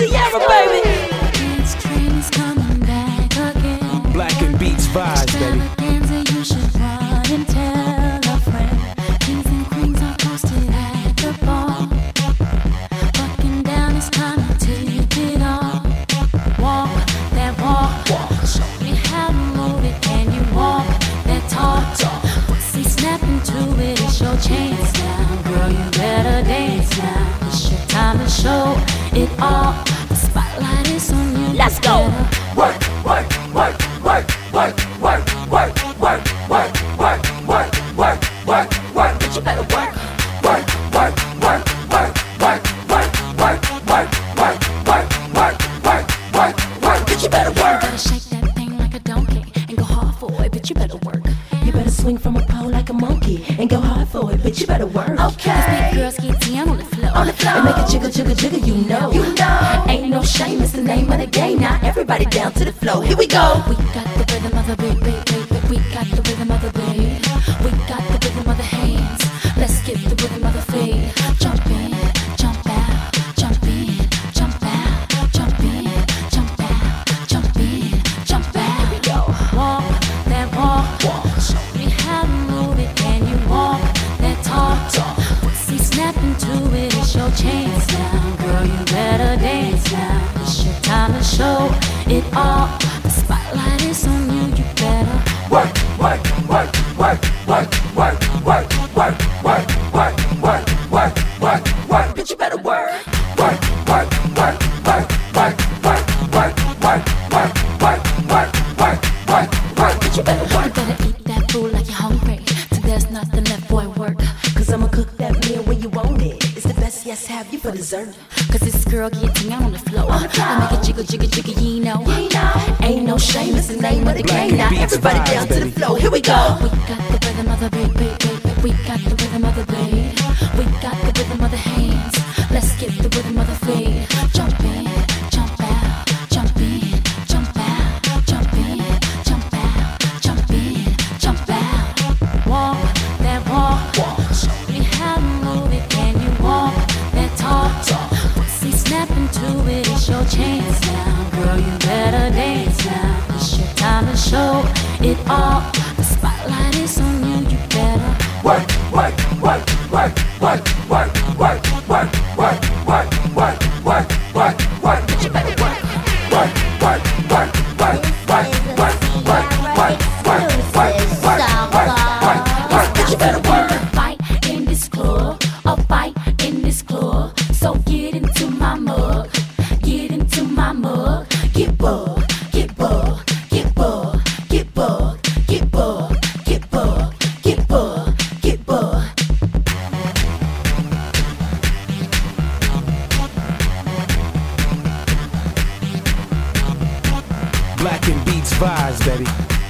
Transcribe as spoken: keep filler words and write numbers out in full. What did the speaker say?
Sierra, baby. Dance train is coming back again. Black and Beats vibes, baby. Extravaganza, you should run and tell a friend. Kings and queens are posted at the bar. Bucking down, it's time to tip it off. Walk that walk, walk. Show me how to move it. Can you walk that talk? talk. Pussy snapping to it, it's your chance now. Girl, you better dance now. It's your time to show it all. The spotlight is on you. Let's you go. Work, work, work, work, work, work, work, work, work, work, work, work, work, work. But you better work. Work, work, work, work, work, work, work, work, work, work, work, work, work, work. But you better work. Better shake that thing like a donkey and go hard for it, but you better work. You better swing from a pole like a monkey and go hard for it, but you better work. Cause big Okay. girls get down on the floor. On the floor. And make it jiggle, jiggle, jiggle, you know. You know. Ain't no shame, it's the name of the game. Now everybody down to the floor. Here we go. We got the rhythm of the beat, beat, beat, beat. We got the rhythm of the beat. We got the rhythm of the hands. Let's get the rhythm of the feet. Jump in, jump out, jump in, jump out, jump in, jump out, jump in, jump out. Here we go. Walk that walk, walk. Show me how to move it. Can you walk that talk, talk? Pussy snapping to it, it's your chance now. Girl, you better dance now. It's your time to show it all. The spotlight is on you, you better Work, work, work, work, work, work, work, work, work, work, work, work, work, work. But you better work. Work, work, work, work, work, work, work, work, work, work, work, work, work, work. But you better You work. better eat that food like you're hungry. Till there's nothing left, boy, work. Cause I'ma cook that meal when you want it. It's the best, yes, have you for dessert. Cause this girl getting out on the floor. I make it jiggle, jiggle, jiggle, you know. You know. Ain't no shame, it's the name of the Black game. Now and Beats everybody vibes, down to the baby. floor. Here we go. We got the rhythm of the beat, beat, beat, beat. We got the rhythm of the beat. We got the rhythm of the hands. Let's get the rhythm of the feet. Jump in, jump out, jump in, jump out, jump in, jump out, jump in, jump out. Walk that walk, walk. Show me how to move it. Can you walk that talk, talk? Pussy snapping to it, it's your chance now. Girl, you better dance now. It's your time to show it all. The spotlight is on you, you better Work, work, work, work, work, work, work, work, work, work, work, work, work, work. But you better work. Work, work, work, work, work, work, work, work, work, work, work, work, work, work. But you better work. fight in this club, a fight in this club. So get into my mug, get into my mug. Get bug, get bug, get bug, get bug, get bug, get bug, get bug, get bug. Black and Beats vibes, baby.